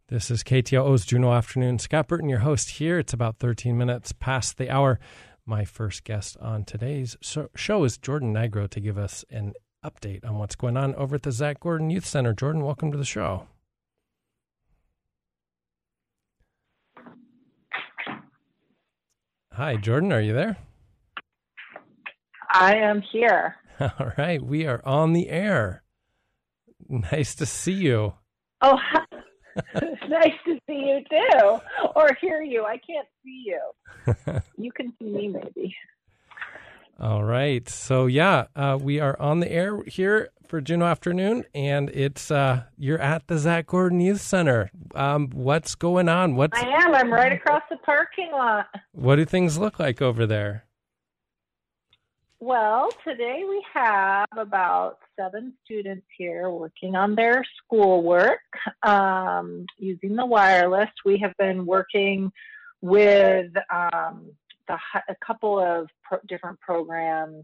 This is KTOO's Juneau Afternoon. Scott Burton, your host here. It's about 13 minutes past the hour. My first guest on today's show is Jordan Nigro to give us an update on what's going on over at the Zach Gordon Youth Center. Jordan, welcome to the show. Hi, Jordan. Are you there? I am here. All right. We are on the air. Nice to see you. Oh, nice to see you too, or hear you. I can't see you. You can see me maybe. All right. So we are on the air here for Juneau Afternoon, and it's you're at the Zach Gordon Youth Center. What's going on? I am. I'm right across the parking lot. What do things look like over there? Well, today we have about 7 students here working on their schoolwork using the wireless. We have been working with a couple of different programs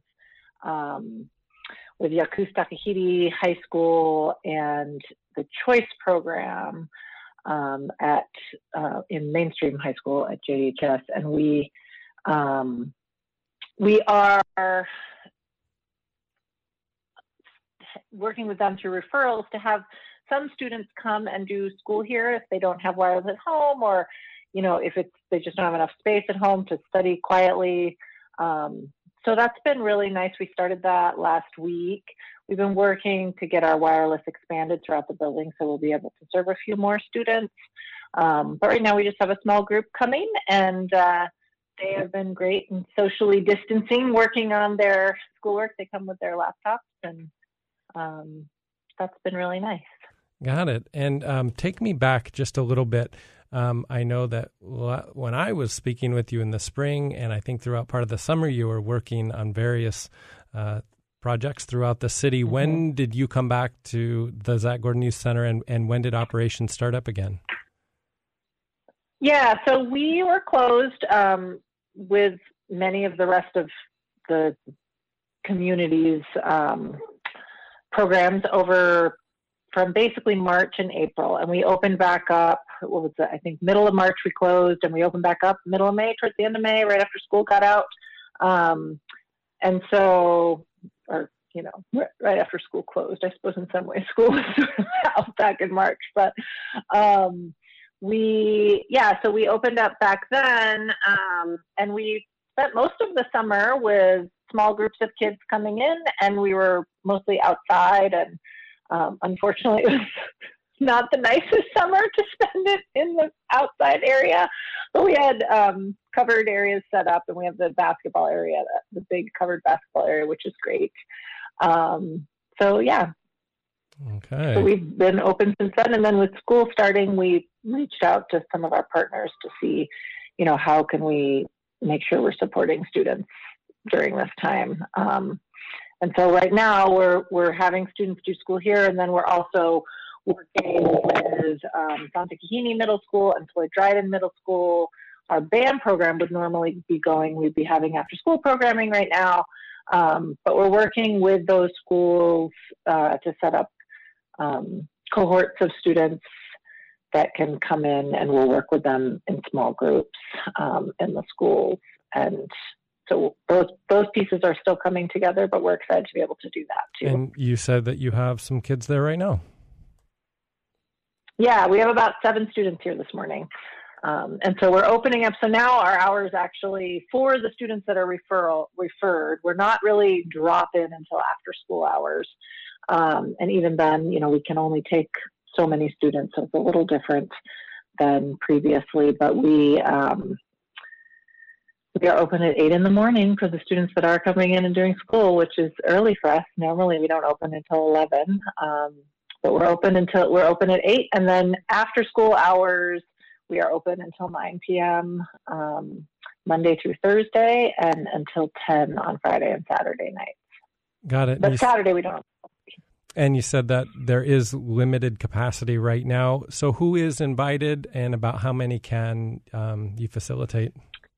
with Yakuza Takahiti High School and the Choice program in Mainstream High School at JHS, and we are working with them through referrals to have some students come and do school here if they don't have wireless at home, or if they just don't have enough space at home to study quietly. So that's been really nice. We started that last week. We've been working to get our wireless expanded throughout the building, so we'll be able to serve a few more students. But right now we just have a small group coming, and they have been great in socially distancing, working on their schoolwork. They come with their laptops, and that's been really nice. Got it. And take me back just a little bit. I know that when I was speaking with you in the spring, and I think throughout part of the summer, you were working on various projects throughout the city. Mm-hmm. When did you come back to the Zach Gordon Youth Center, and when did operations start up again? Yeah, so we were closed with many of the rest of the community's programs over from basically March and April. And we opened back up, I think middle of March we closed, and we opened back up middle of May, towards the end of May, right after school got out. And so, right after school closed, I suppose in some ways school was out back in March, but so we opened up back then, and we spent most of the summer with small groups of kids coming in, and we were mostly outside, and unfortunately it was not the nicest summer to spend it in the outside area, but we had covered areas set up, and we have the basketball area, the big covered basketball area, which is great. Okay. So we've been open since then, and then with school starting, we reached out to some of our partners to see, how can we make sure we're supporting students during this time. And so right now we're having students do school here, and then we're also working with Santa Kahini Middle School and Floyd Dryden Middle School. Our band program would normally be going. We'd be having after school programming right now, but we're working with those schools to set up cohorts of students that can come in, and we'll work with them in small groups in the schools. And so those pieces are still coming together, but we're excited to be able to do that too. And you said that you have some kids there right now. Yeah, we have about 7 students here this morning. And so we're opening up. So now our hours actually, for the students that are referred, we're not really drop in until after school hours. And even then, we can only take so many students, so it's a little different than previously, but we are open at 8 in the morning for the students that are coming in and doing school, which is early for us. Normally we don't open until 11, but we're open at 8, and then after school hours, we are open until 9 p.m. Monday through Thursday, and until 10 on Friday and Saturday nights. Got it. But Saturday we don't. And you said that there is limited capacity right now. So who is invited, and about how many can you facilitate?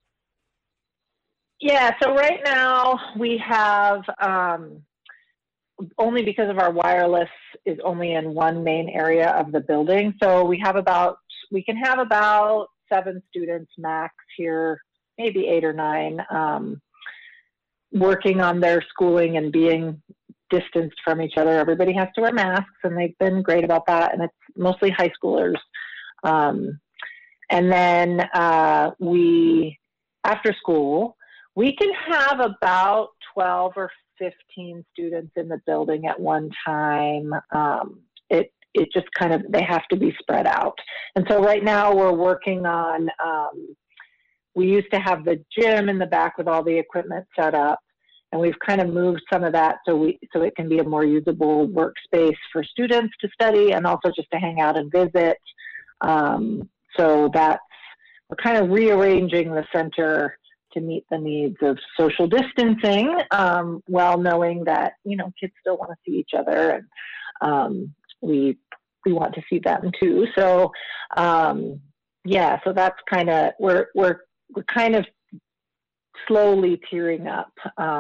Yeah, so right now we have, only because of our wireless is only in one main area of the building. So we have about we can have about 7 students max here, maybe 8 or 9, working on their schooling and being distanced from each other. Everybody has to wear masks, and they've been great about that. And it's mostly high schoolers. And then after school, we can have about 12 or 15 students in the building at one time. It just kind of, they have to be spread out. And so right now we're working on, we used to have the gym in the back with all the equipment set up, and we've kind of moved some of that so it can be a more usable workspace for students to study and also just to hang out and visit. So we're kind of rearranging the center to meet the needs of social distancing, while knowing that, kids still want to see each other, and we want to see them too. So, so that's kind of, we're kind of slowly tearing up,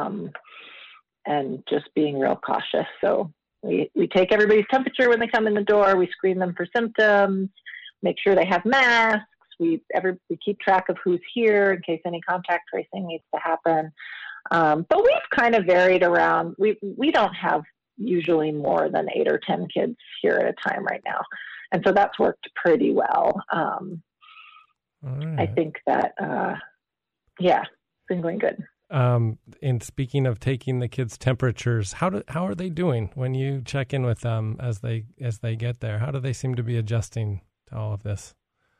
and just being real cautious. So we take everybody's temperature when they come in the door. We screen them for symptoms, make sure they have masks. We keep track of who's here in case any contact tracing needs to happen. But we've kind of varied around. We don't have usually more than 8 or 10 kids here at a time right now. And so that's worked pretty well. Right. I think that, it's been going good. And speaking of taking the kids' temperatures, how are they doing when you check in with them as they get there? How do they seem to be adjusting to all of this?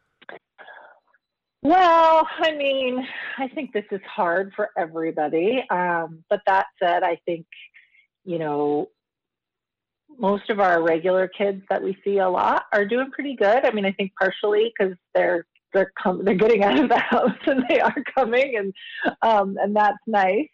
Well, I think this is hard for everybody. But that said, I think, most of our regular kids that we see a lot are doing pretty good. I think partially because they're getting out of the house and they are coming, and that's nice.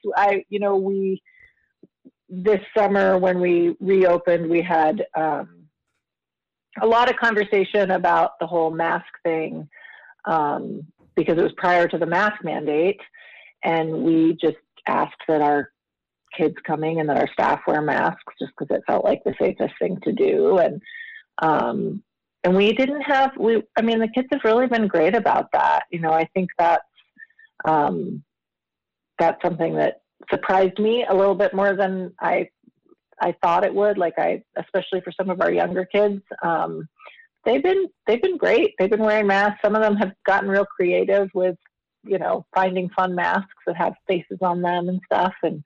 This summer when we reopened, we had a lot of conversation about the whole mask thing, because it was prior to the mask mandate, and we just asked that our kids coming and that our staff wear masks just because it felt like the safest thing to do. And we didn't have, the kids have really been great about that. I think that's something that surprised me a little bit more than I thought it would. Especially for some of our younger kids, they've been great. They've been wearing masks. Some of them have gotten real creative with, finding fun masks that have faces on them and stuff. And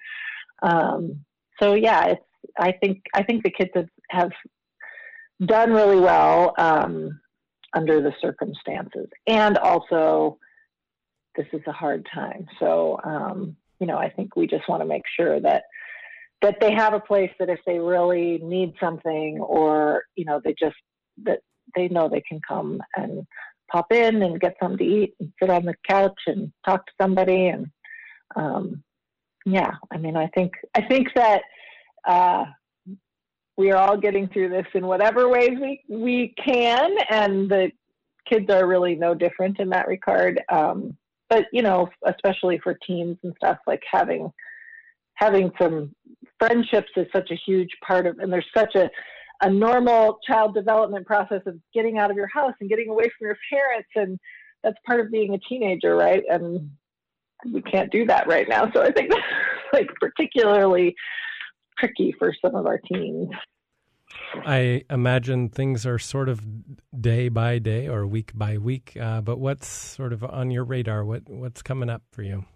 I think the kids have done really well under the circumstances, and also this is a hard time. So I think we just want to make sure that they have a place that if they really need something, or that they know they can come and pop in and get something to eat and sit on the couch and talk to somebody. And I think that we are all getting through this in whatever ways we can, and the kids are really no different in that regard. But especially for teens and stuff, like having some friendships is such a huge part of, and there's such a normal child development process of getting out of your house and getting away from your parents, and that's part of being a teenager, right? And we can't do that right now. So I think that's particularly tricky for some of our teens. I imagine things are sort of day by day or week by week, but what's sort of on your radar? What's coming up for you?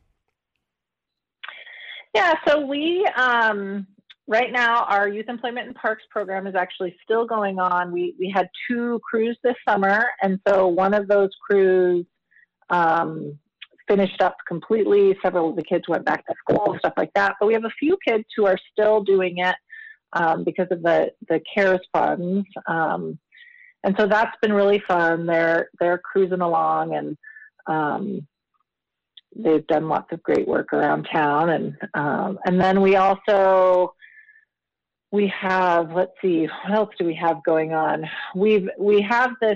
Yeah, so we, right now, our Youth Employment and Parks program is actually still going on. We had 2 crews this summer, and so one of those crews finished up completely. Several of the kids went back to school, stuff like that. But we have a few kids who are still doing it because of the CARES funds. And so that's been really fun. They're cruising along, and they've done lots of great work around town. And then we have, let's see, what else do we have going on? We have this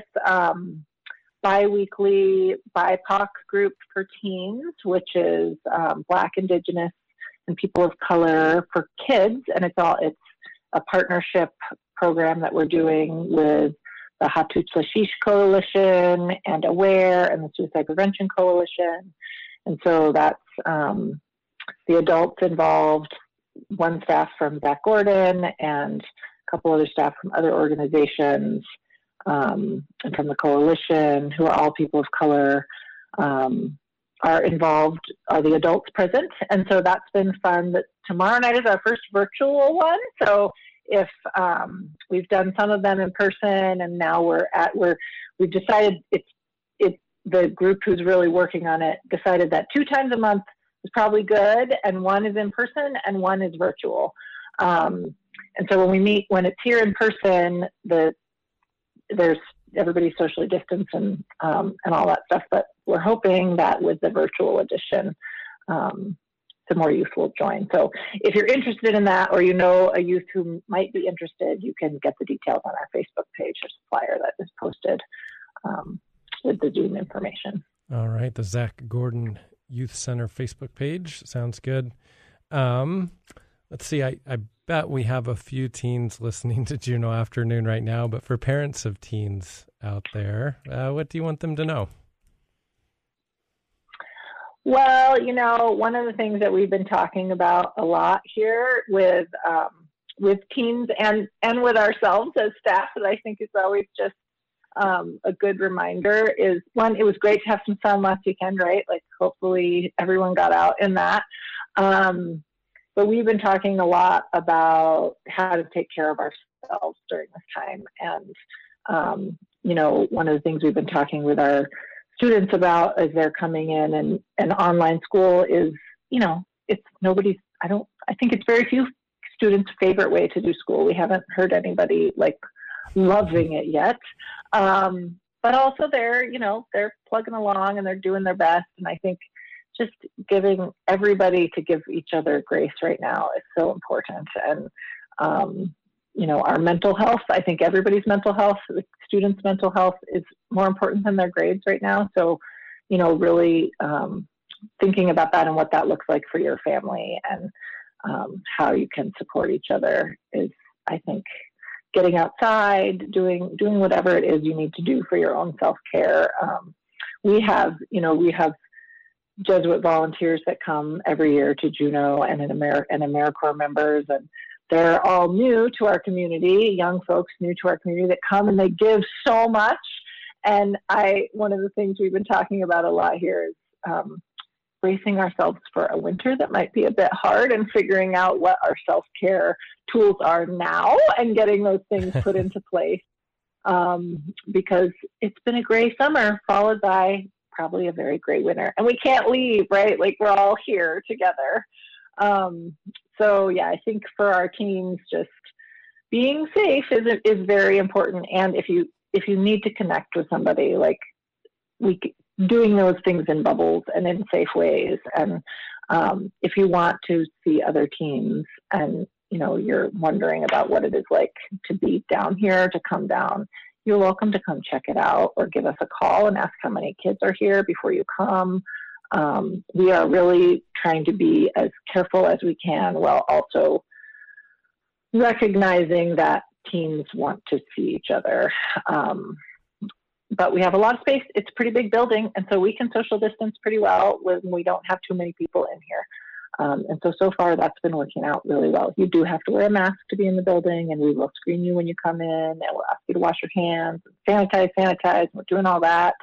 bi-weekly BIPOC group for teens, which is Black, Indigenous, and people of color for kids. And it's a partnership program that we're doing with the Hatut Lashish Coalition and AWARE and the Suicide Prevention Coalition. And so that's the adults involved, one staff from Zach Gordon and a couple other staff from other organizations and from the coalition, who are all people of color, are involved, are the adults present. And so that's been fun. But tomorrow night is our first virtual one. So if we've done some of them in person, and now we've decided the group who's really working on it decided that 2 times a month is probably good, and one is in person and one is virtual. And so when we meet, when it's here in person, there's everybody's socially distanced and all that stuff. But we're hoping that with the virtual edition, some more youth will join. So if you're interested in that, or you know a youth who might be interested, you can get the details on our Facebook page. There's a flyer that is posted with the Zoom information. All right, the Zach Gordon Youth Center Facebook page. Sounds good. Let's see, I bet we have a few teens listening to Juneau Afternoon right now, but for parents of teens out there, what do you want them to know? Well, one of the things that we've been talking about a lot here with teens and with ourselves as staff, that I think is always just a good reminder is, one, it was great to have some sun last weekend, right? Like, hopefully everyone got out in that. But we've been talking a lot about how to take care of ourselves during this time. And, one of the things we've been talking with our students about as they're coming in, and online school is, it's nobody's, I think it's very few students' favorite way to do school. We haven't heard anybody loving it yet. But also they're plugging along and they're doing their best. And I think just giving everybody to give each other grace right now is so important. And, our mental health, I think everybody's mental health, the students' mental health is more important than their grades right now. So, really thinking about that and what that looks like for your family and how you can support each other is, I think, getting outside, doing whatever it is you need to do for your own self-care. We have Jesuit volunteers that come every year to Juneau and AmeriCorps members, and they're all new to our community, young folks new to our community that come and they give so much. And one of the things we've been talking about a lot here is bracing ourselves for a winter that might be a bit hard, and figuring out what our self-care tools are now and getting those things put into place. Because it's been a gray summer followed by probably a very gray winter, and we can't leave, right? Like, we're all here together. So yeah, I think for our teens, just being safe is very important. And if you need to connect with somebody, doing those things in bubbles and in safe ways. And if you want to see other teens and you're wondering about what it is like to be down here, to come down, you're welcome to come check it out, or give us a call and ask how many kids are here before you come. We are really trying to be as careful as we can, while also recognizing that teens want to see each other. But we have a lot of space. It's a pretty big building, and so we can social distance pretty well when we don't have too many people in here. And so far that's been working out really well. You do have to wear a mask to be in the building, and we will screen you when you come in, and we'll ask you to wash your hands, sanitize. We're doing all that.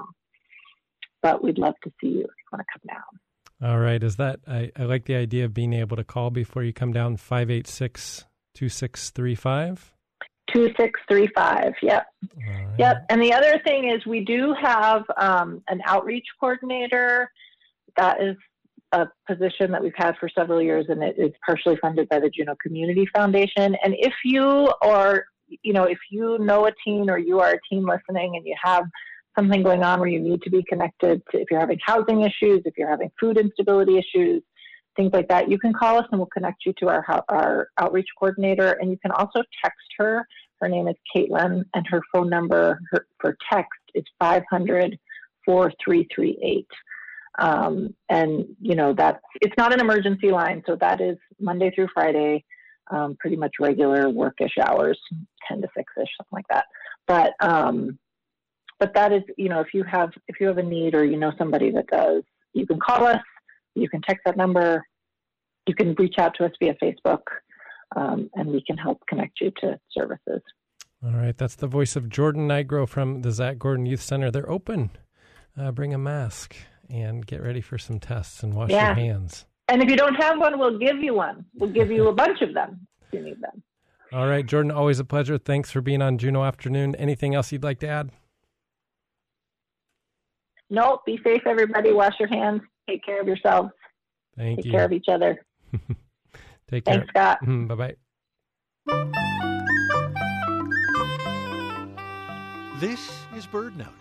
But we'd love to see you if you want to come down. All right. I like the idea of being able to call before you come down, 586-2635. 2635. Yep. Right. Yep. And the other thing is, we do have an outreach coordinator. That is a position that we've had for several years, and it is partially funded by the Juneau Community Foundation. And if you know a teen, or you are a teen listening, and you have something going on where you need to be connected to, if you're having housing issues, if you're having food instability issues, things like that, you can call us and we'll connect you to our outreach coordinator. And you can also text her. Her name is Caitlin, and her phone number for text is 500-4338. And it's not an emergency line. So that is Monday through Friday, pretty much regular workish hours, 10 to 6-ish, something like that. But that is, if you have a need or somebody that does, you can call us, you can text that number, you can reach out to us via Facebook, and we can help connect you to services. All right. That's the voice of Jordan Nigro from the Zach Gordon Youth Center. They're open. Bring a mask and get ready for some tests and wash your hands. And if you don't have one, we'll give you one. We'll give you a bunch of them if you need them. All right, Jordan, always a pleasure. Thanks for being on Juneau Afternoon. Anything else you'd like to add? No, be safe, everybody. Wash your hands. Take care of yourselves. Take care of each other. Take care. Thanks, Scott. Bye-bye. This is BirdNote.